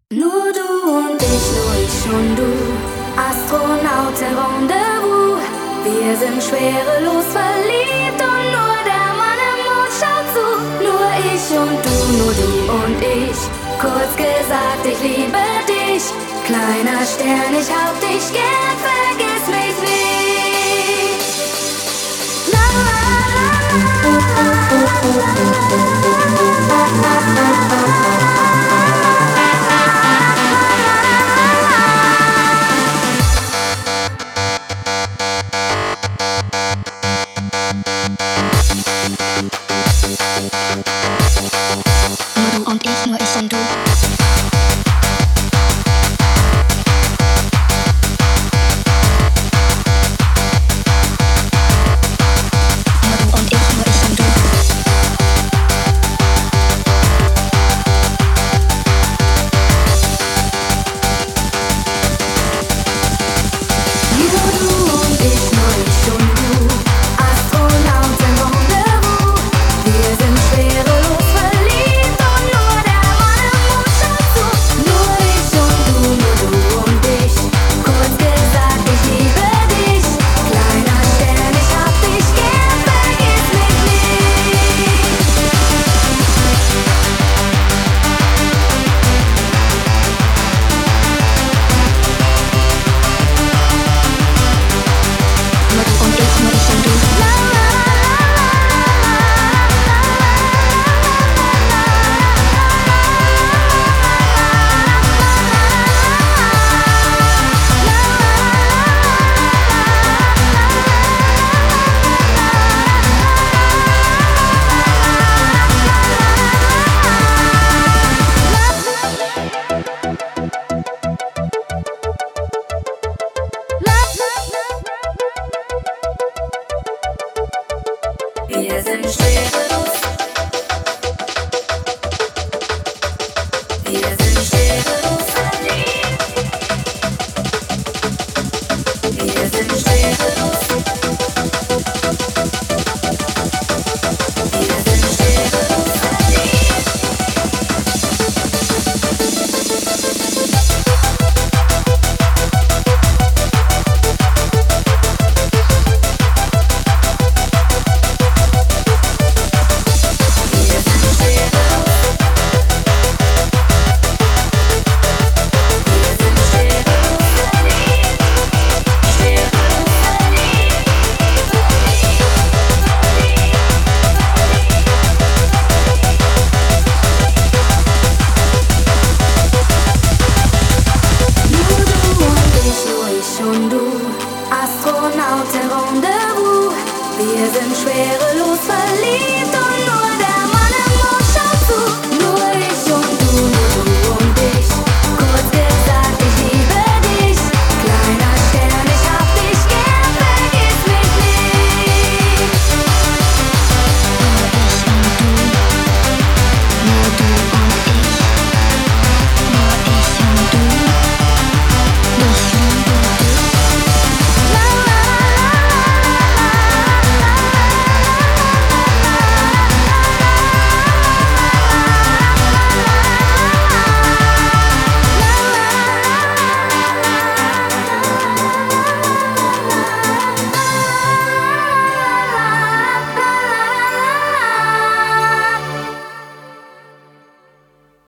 Nur du und du, Astronauten Rendezvous. Wir sind schwerelos verliebt und nur der Mann im Mond schaut zu. Nur du und ich, kurz gesagt, ich liebe dich. Kleiner Stern, ich hab dich gern, vergiss mich nicht. La, la, la, la, la, la, la.